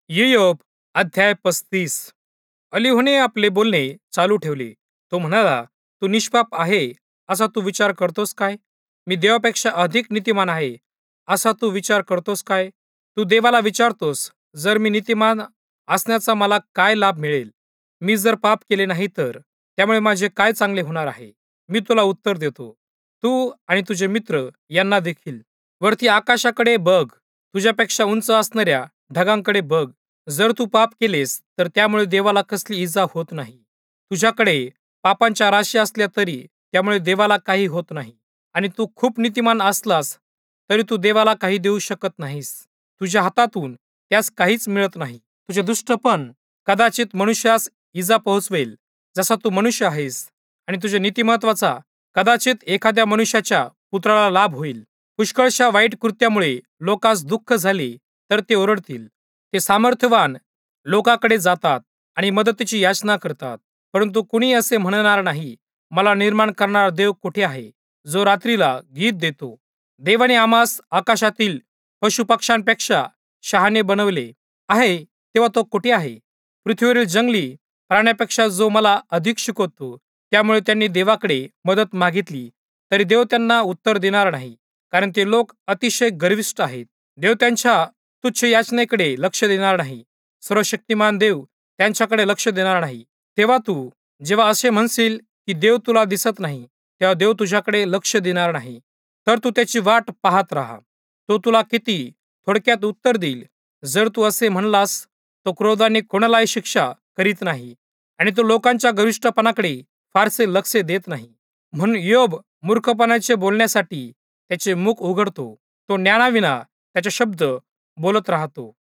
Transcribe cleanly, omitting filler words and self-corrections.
इयोब अध्याय 35. अलीहूने आपले बोलणे चालू ठेवले. तो म्हणाला, तू निष्पाप आहे असा तू विचार करतोस काय? मी देवापेक्षा अधिक नीतिमान आहे असा तू विचार करतोस काय? तू देवाला विचारतोस, जर मी नीतिमान असण्याचा मला काय लाभ मिळेल? मी जर पाप केले नाही तर त्यामुळे माझे काय चांगले होणार आहे? मी तुला उत्तर देतो, तू आणि तुझे मित्र यांना देखील. वरती आकाशाकडे बघ, तुझ्यापेक्षा उंच असणाऱ्या ढगांकडे बघ. जर तू पाप केलेस तर त्यामुळे देवाला कसली इजा होत नाही. तुझ्याकडे पापांच्या राशी असल्या तरी त्यामुळे देवाला काही होत नाही. आणि तू खूप नीतिमान असलास तरी तू देवाला काही देऊ शकत नाहीस. तुझ्या हातातून त्यास काहीच मिळत नाही. तुझे दुष्टपण कदाचित मनुष्यास इजा पोहोचवेल, जसा तू मनुष्य आहेस, आणि तुझे नीतिमत्वाचा कदाचित एखाद्या मनुष्याच्या पुत्राला लाभ होईल. पुष्कळशा वाईट कृत्यामुळे लोकास दुःख झाले तर ते ओरडतील. ते सामर्थ्यवान लोकांकडे जातात आणि मदतीची याचना करतात, परंतु कुणी असे म्हणणार नाही, मला निर्माण करणारा देव कुठे आहे, जो रात्रीला गीत देतो. देवाने आम्हास आकाशातील पशुपक्ष्यांपेक्षा शहाणे बनवले आहे, तेव्हा तो कुठे आहे? पृथ्वीवरील जंगली प्राण्यापेक्षा जो मला अधिक शिकवतो. त्यामुळे त्यांनी देवाकडे मदत मागितली तरी देव त्यांना उत्तर देणार नाही, कारण ते लोक अतिशय गर्विष्ठ आहेत. देव त्यांच्या तुच्छ याचनेकडे लक्ष देणार नाही. सर्वशक्तिमान देव त्यांच्याकडे लक्ष देणार नाही. तेव्हा तू जेव्हा असे म्हणशील की देव तुला दिसत नाही, तेव्हा देव तुझ्याकडे लक्ष देणार नाही. तर तू त्याची वाट पाहत राहा. तो तुला किती थोडक्यात उत्तर देईल. जर तू असे म्हणलास, तो क्रोधाने कोणालाही शिक्षा करीत नाही आणि तो लोकांच्या गर्विष्ठपणाकडे फारसे लक्ष देत नाही. म्हणून इयोब मूर्खपणाचे बोलण्यासाठी त्याचे मुख उघडतो. तो ज्ञानाविना त्याचे शब्द बोलत राहतो.